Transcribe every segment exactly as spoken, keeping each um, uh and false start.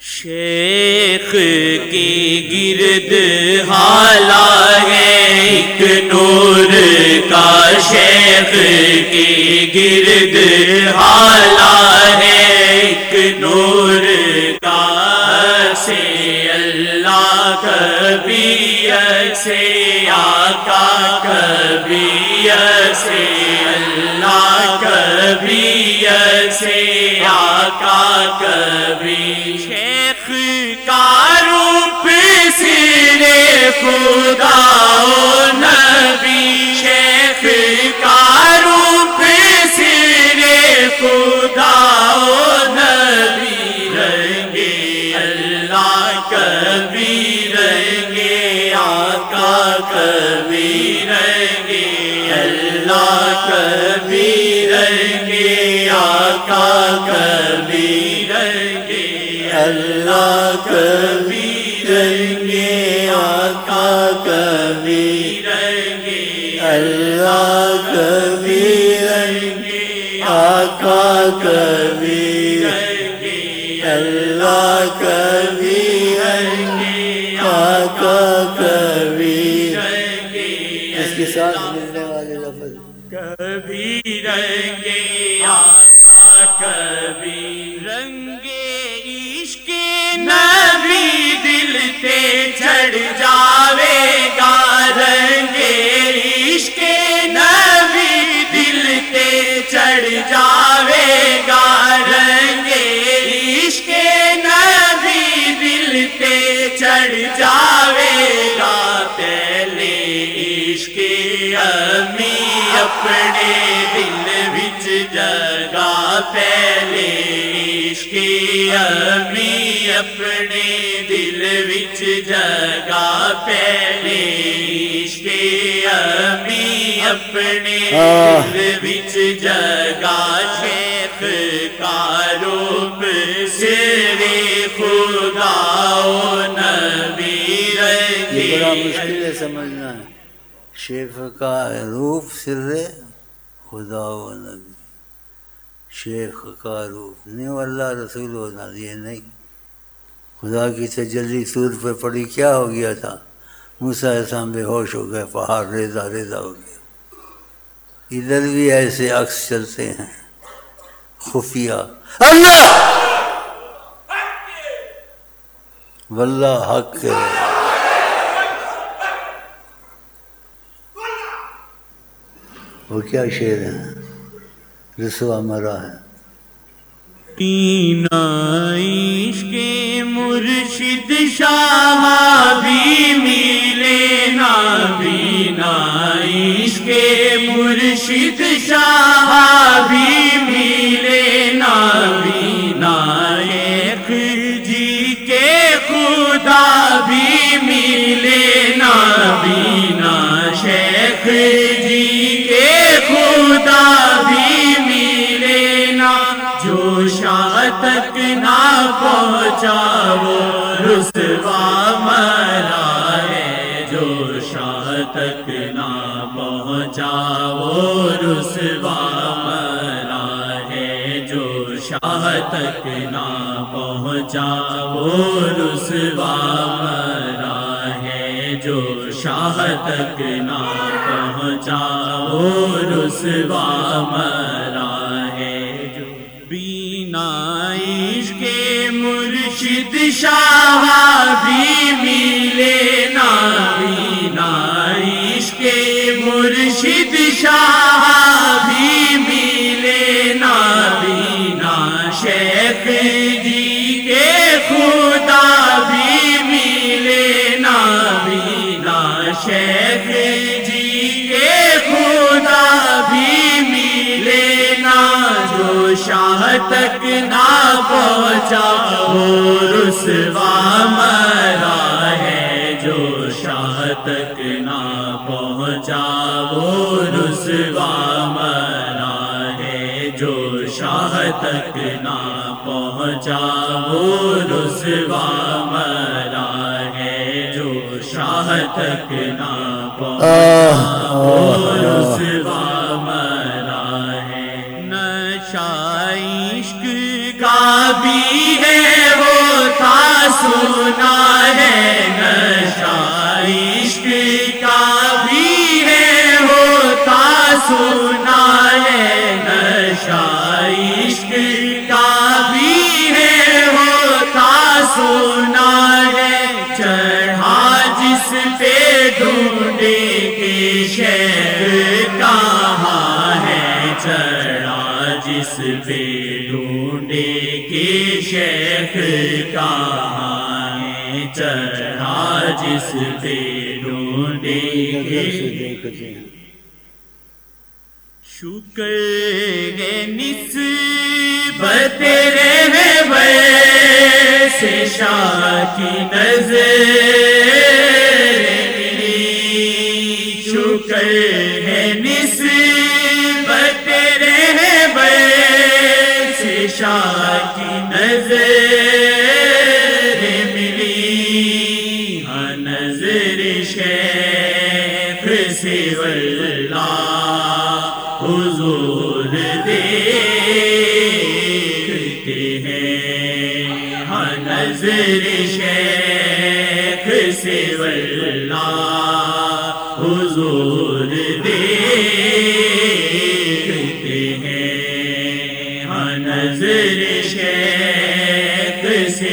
شیخ کی گرد حالا ہے ایک نور کا، شیخ کی گرد حالا ہے ایک نور کا، سے اللہ کبھی سے آقا کبھی سے اللہ کبھی سے آقا کبھی، شیخ کا روپ سرے خدا و نبی، شیخ کا روپ سرے خدا و نبی، رنگے اللہ کبھی رنگے آقا کبھی، رنگے اللہ کبھی رنگے آقا کبھی، رنگے اللہ کبھی رنگے آقا کبھی، رنگے اللہ کبھی رنگے آقا کبھی، رنگے اللہ کبھی رنگے آقا کبھی، اس کے ساتھ ملنے والے لفظ کبھی رنگے آقا کبھی، رنگے عشق نبی دل تے چڑھ جاوے گا، رنگے عشق نبی دل تے چڑھ جاوے گا، رنگے عشق نبی دل تے چڑھ جاوے گا، پہلے عشق امی اپنے دل وچ جگہ، پہلے عشق امی اپنے دل وچ جگہ، پہلے عشق امی اپنے دل وچ جگہ، شیخ کا روپ سرے خدا و نبی، رنگے یہ بڑا مشکل ہے سمجھنا ہے، شیخ کا روپ سر خدا و نبی، شیخ کا روپ نہیں اللہ رسول ہونا، یہ نہیں، خدا کی تجلی سور پہ پڑی کیا ہو گیا تھا، موسیٰ علیہ السلام بے ہوش ہو گئے، پہاڑ ریزہ ریزہ ہو گیا، ادھر بھی ایسے عکس چلتے ہیں خفیہ، اللہ واللہ حق ہے، وہ کیا شعر ہے، رسوا مرا ہے، پینا عشق مرشد شاہ بھی ملے نا، بینا عشق مرشد شاہ بھی ملے نا، بینا ایک جی کے خدا بھی ملے نا، بینا شیخ جی کے خدا بھی ملے نا، جو شاہ تک نہ پہنچا وہ رسوا مرا ہے، جو شاہ تک نہ پہنچا وہ رسوا مرا ہے، جو شاہ تک نہ پہنچا وہ رسوا مرا ہے، جو شاہ تک نہ پہنچا وہ رسوا مرا ہے، جو بینا عشق مرشد شاہ بھی ملے نا، بینا عشق مرشد شاہ بھی ملے نا، بینا شیخ جی کے خدا بھی ملے نا، بینا شیخ جی کے خدا بھی ملے نا، جو شاہ تک نہ پہنچا وہ رسوا مرا ہے، جو شاہ تک نہ پہنچا وہ رسوا مرا ہے، جو شاہ تک نہ پہنچا وہ رسوا مرا ہے، جو شاہ تک نہ پہنچا وہ رسوا مرا ہے، نشہ عشق کا بھی ہے وہ تھا جس پہ ڈھونڈے کہ شیخ کہاں ہے، چڑھا جس پہ ڈھونڈے کہ شکر ہے نسبت رہبر سے شاہ کی نظر ملی، شکر ہے نسبت رہبر سے شاہ کی نظر ملی، ہاں نظر شیخ سے واللہ حضور دیکھتے ہیں، ہاں نظر شیخ سے واللہ حضور دیکھتے ہیں، ہاں نظر شیخ سے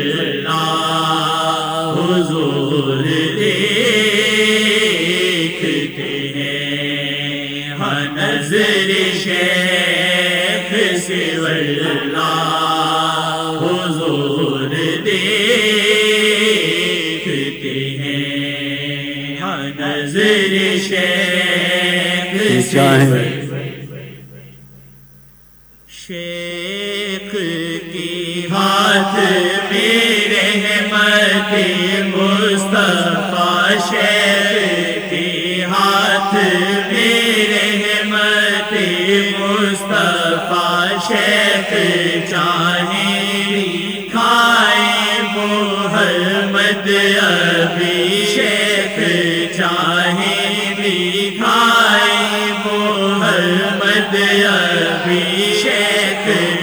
واللہ حضور دیکھتے ہیں، ہاں نظر شیخ سے واللہ حضور دیکھتے ہیں، ہاں نظر شیخ سے شیخ کی ہاتھ میں رحمت مصطفیٰ، شیخ کے ہاتھ میں رحمت مصطفیٰ، شیخ چاہیں کھائیں محمد ابھی، شیخ چاہیں کھائیں محمد ابھی، شیخ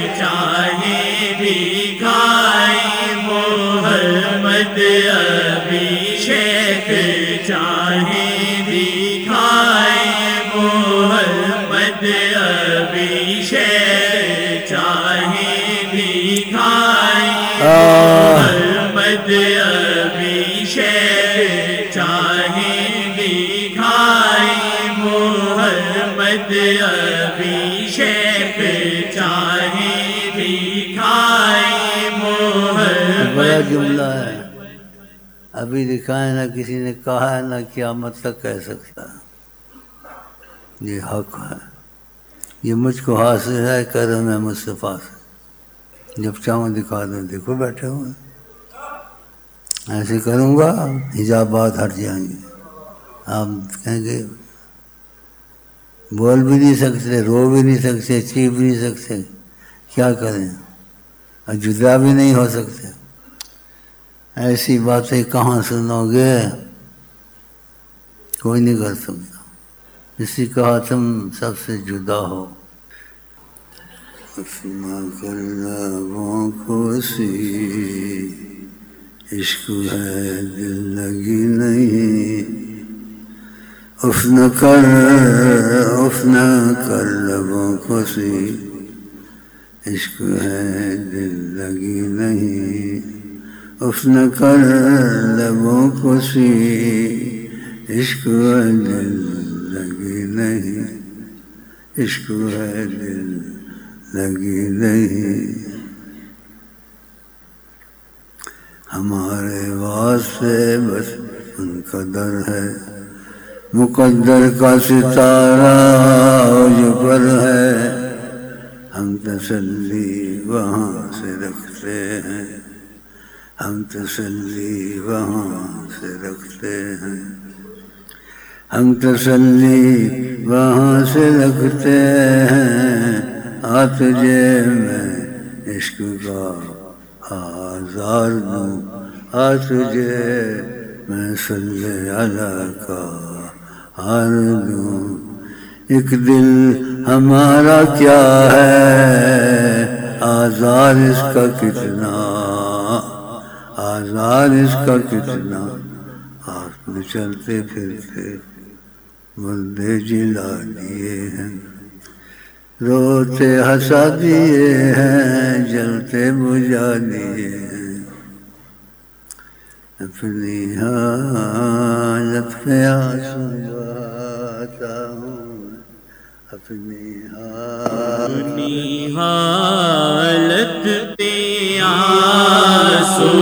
چاہیں کھائیں محمد ابھی، شیخ چاہیں کھائیں محمد ابھی، شیخ چاہیں کھائیں محمد ابھی، شیخ چاہیں کھائیں محمد ابھی، شیخ چاہیں کھائیں محمد۔ بڑا جملہ ہے، ابھی دکھائے نہ کسی نے کہا ہے نہ قیامت تک کہہ سکتا ہے، یہ حق ہے، یہ مجھ کو حاصل ہے کرم مصطفیٰ سے، جب چاہوں دکھا دوں، دیکھو بیٹھے ہوئے ایسے کروں گا حجابات ہٹ جائیں گے، آپ کہیں گے بول بھی نہیں سکتے، رو بھی نہیں سکتے، چیخ بھی نہیں سکتے، کیا کریں، اور جدا بھی نہیں ہو سکتے، ایسی باتیں کہاں سنو گے، کوئی نہیں کر سکتا، اسی کہا تم سب سے جدا ہو، اپنا کر لبوں کو سی عشق ہے دل لگی نہیں، افن کر افن کر لبوں کو سی عشق ہے دل لگی نہیں، افن کر لبوں کو سی عشق ہے دل لگی نہیں، عشق ہے دل لگی نہیں، ہمارے واسطے بس ان کا در ہے، مقدر کا ستارہ جو پر ہے، ہم تسلی وہاں سے رکھتے ہیں، ہم تسلی وہاں سے رکھتے ہیں، ہم تسلی وہاں سے رکھتے ہیں، آ تجھے میں عشق کا آزار دوں، آ تجھے میں صلی اللہ کا ہار دوں، ایک دل ہمارا کیا ہے آزار اس کا کتنا، آزار اس کا کتنا، ہاتھ میں چلتے پھرتے بندے جلا دیے ہیں، روتے ہنسا دیے ہیں، جلتے بجھا دیے ہیں، اپنی حالت پہ آنسو بہاتا ہوں، اپنی اپنی حالت پہ آنسو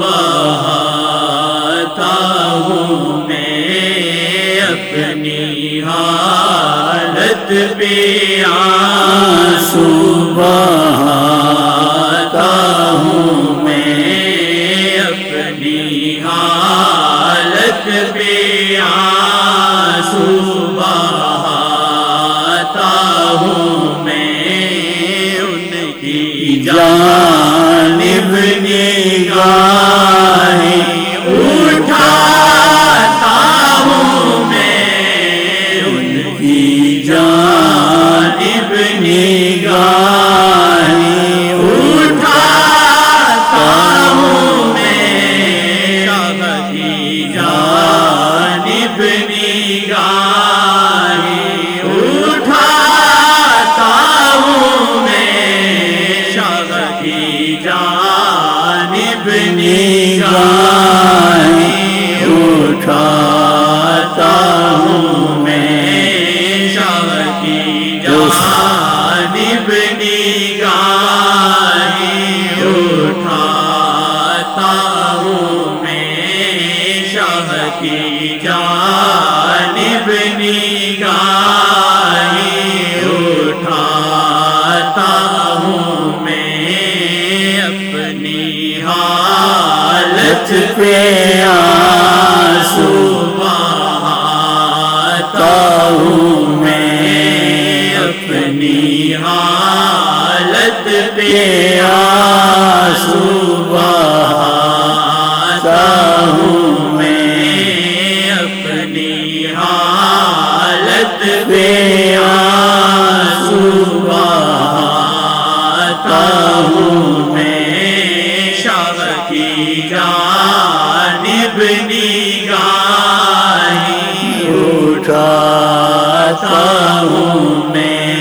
بہاتا ہوں میں، اپنی حالت پہ آنسو بہاتا ہوں میں، اپنی حالت پہ آنسو بہاتا ہوں میں، ان کی جانب نگاہیں اٹھاتا ہوں میں، ان کی جانب نگاہیں اٹھاتا ہوں میں، شاہ کی جانب نگاہیں اٹھاتا ہوں میں، شاہ کی جانب نگاہیں اٹھاتا ہوں میں، شاہ کی جانب نگاہیں اٹھاتا ہوں میں، شاہ کی جانب نگاہیں اٹھاتا ہوں میں، اپنی حالت پہ آنسو بہاتا ہوں میں، اپنی حالت پہ آنسو بہاتا ہوں میں، اپنی حالت پہ آنسو بہاتا ہوں میں، شاہ کی جانب نگاہیں اٹھاتا ہوں میں،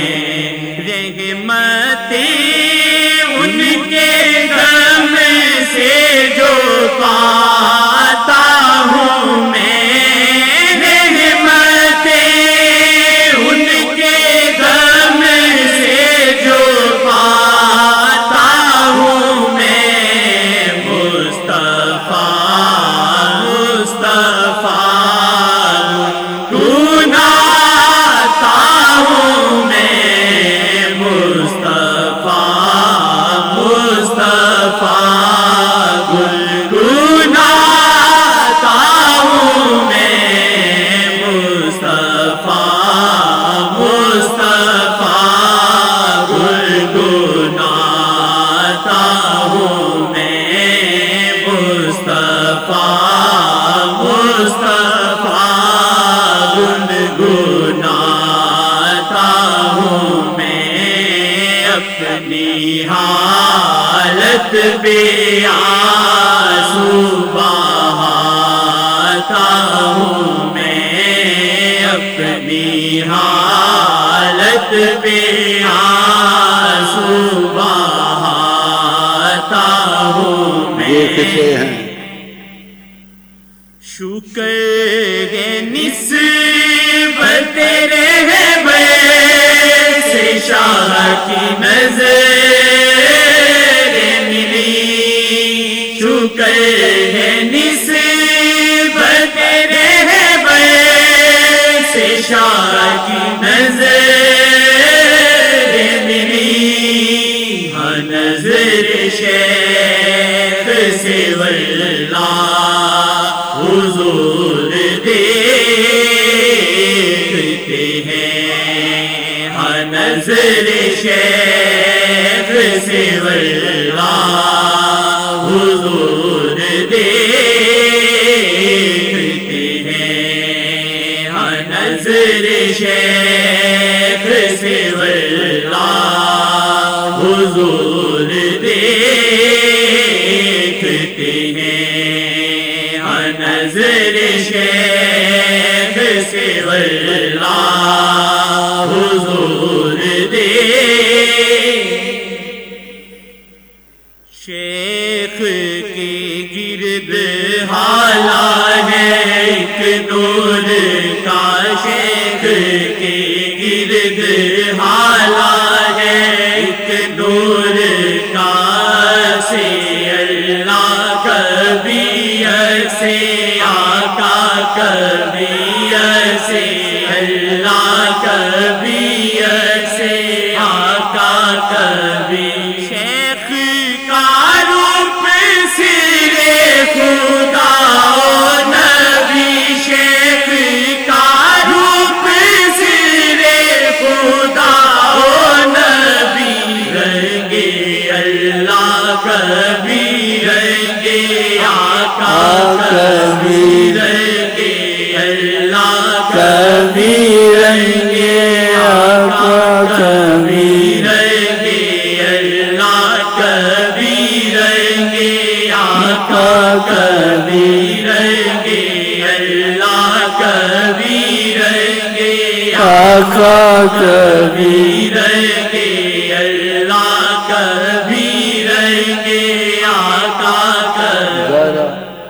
رحمتیں ان کے غم سے جو پاتا ہوں میں، رحمتیں ان کے غم سے جو پاتا ہوں میں، مصطفیٰ مصطفیٰ گنگناتا ہوں میں، مصطفیٰ مصطفیٰ گنگناتا ہوں میں، مصطفیٰ مصطفیٰ گنگناتا ہوں میں، مصطفیٰ مصطفیٰ گنگناتا ہوں میں، اپنی حالت پہ آنسو بہاتا ہوں میں، اپنی حالت پہ آنسو بہاتا ہوں میں، یہ کسے ہیں؟ شکر ہے نسبت رہبر سے شاہ کی نظر ملی، شکر ہے نسبت رہبر سے شاہ کی نظر ملی، ہاں نظر شیخ سے واللہ حضور دیکھتے ہیں، ہاں نظر شیخ سے واللہ حضور دیکھتے ہیں، ہاں نظر شیخ سے واللہ حضور دیکھتے ہیں، ہاں نظر شیخ سے واللہ حضور دیکھتے، شیخ کے گرد حالہ ہے ایک نور کا، شیخ کے گرد ایسے آقا کبھی ایسے اللہ کبھی ایسے آقا کبھی شیخ کا روپ سرے خدا و نبی شیخ کا روپ سرے خدا و نبی رنگے اللہ کبھی رنگے آقا کبھی رنگے اللہ کبھی رنگے آقا کبھی رنگے اللہ کبھی رنگے آقا کبھی رنگے اللہ کبھی رنگے آقا کبھی رنگے اللہ کبھی رنگے آقا کبھی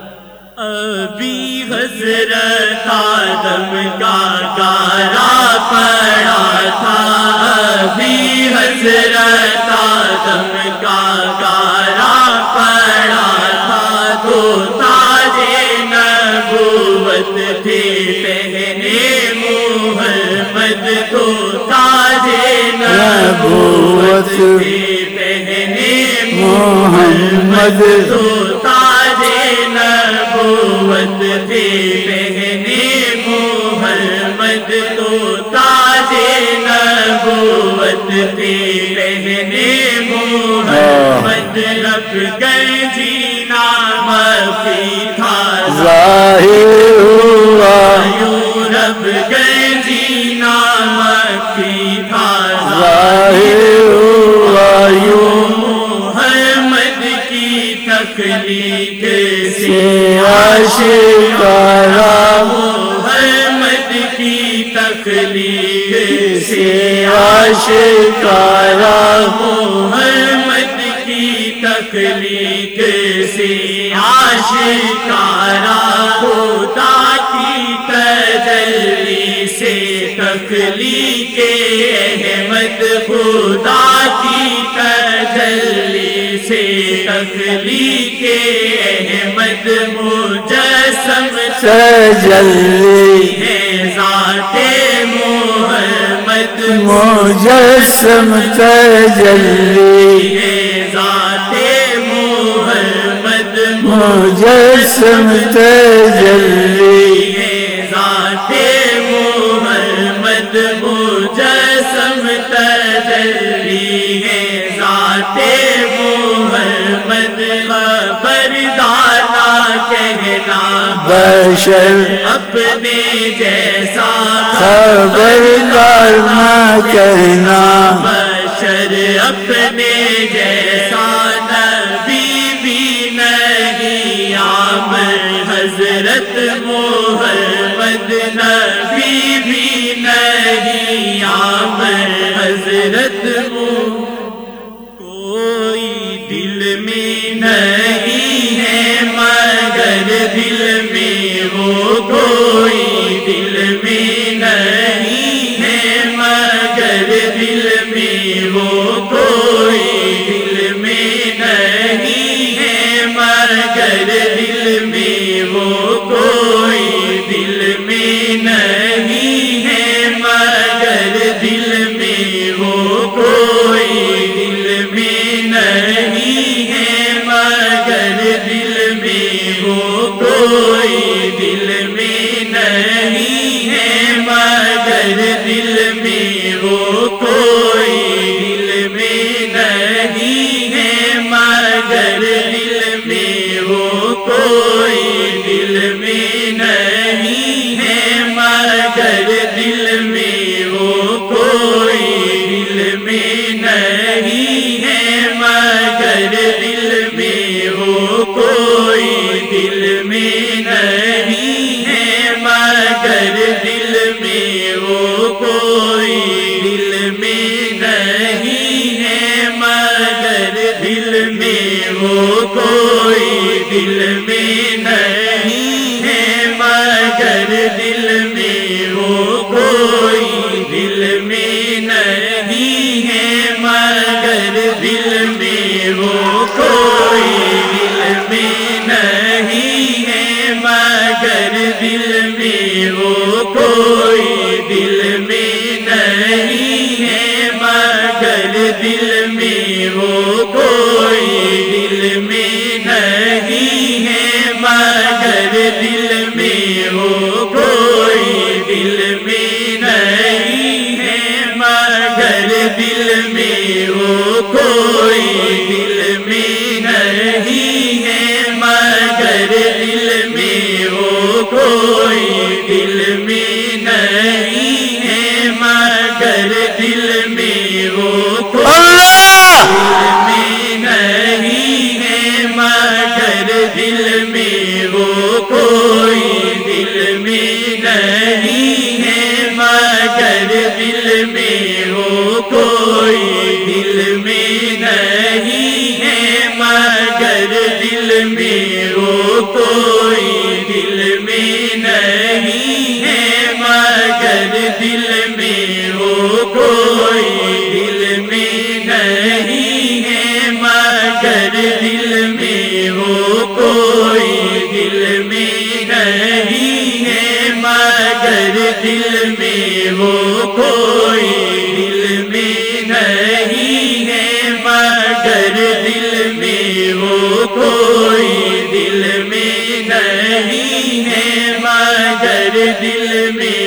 ابھی حضرت آدم کا گارا پڑا تھا ابھی حضرت آدم کا گارا پڑا تھا تو تاج نبوت تھے پہنے محمد تو تاج نبوت تھے پہنے محمد تو تاج نبوت تھے پہنے محمد تو تاج نبوت تھے پہنے محمد رب گئے جینا مفی تھا ظاہر ہوا یوں رب گئے جینا مفی تھا ظاہر ہوا یوں محمد کی تخلیق سے آشکارا محمد کی تخلیق سے آشکارا محمد کی تخلیق سے آشکارا خدا کی تجلی سے تخلیق احمد خدا کی تجلی سے تخلیق احمد مجسم تجلی ہے ذات محمد مجسم تجلی ہے ذات محمد مجسم تجلی ہے ذات محمد مجسم تجلی ہے ذات محمد خبردار نہ کہنا بشر اپنے جیسا خبردار نہ کہنا بشر اپنے جیسا نبی بھی نہیں عامر حضرت محمد نبی بھی نہیں عامر حضرت محمد کوئی دل میں نہیں ہے مگر دل میں وہ کوئی دل میں نہیں ہے مگر دل میں وہ کوئی دل میں نہیں ہے مگر دل میں وہ کوئی دل میں نہیں ہے مگر دل میں وہ کوئی دل میں نہیں ہے مگر دل میں وہ کوئی دل میں نہیں ہے مگر دل میں وہ کوئی دل میں نہیں ہے مگر دل میں وہ کوئی دل میں نہیں ہے مگر دل میں وہ کوئی دل میں نہیں ہے مگر دل میں وہ کوئی دل میں نہیں ہے مگر دل میں وہ کوئی دل میں نہیں ہے مگر دل میں وہ کوئی دل میں نہیں ہے مگر دل میں وہ کوئی دل میں نہیں ہے مگر دل میں وہ کوئی دل میں نہیں ہے کوئی دل میں نہیں ہے مگر دل میں وہ کوئی دل میں نہیں ہے مگر دل میں وہ کوئی دل میں نہیں ہے مگر دل میں وہ کوئی دل میں نہیں ہے مگر دل میں وہ کوئی دل میں نہیں ہے مگر دل میں وہ کوئی دل میں نہیں ہے مگر دل میں وہ کوئی دل میں نہیں ہے مگر دل میں وہ کوئی دل میں نہیں ہے مگر دل میں وہ کوئی دل میں نہیں ہے مگر دل میں وہ کوئی دل میں نہیں ہے مگر دل میں وہ کوئی دل میں نہیں ہے مگر دل میں وہ کوئی دل میں نہیں ہے مگر دل میں وہ کوئی دل میں نہیں ہے مگر دل میں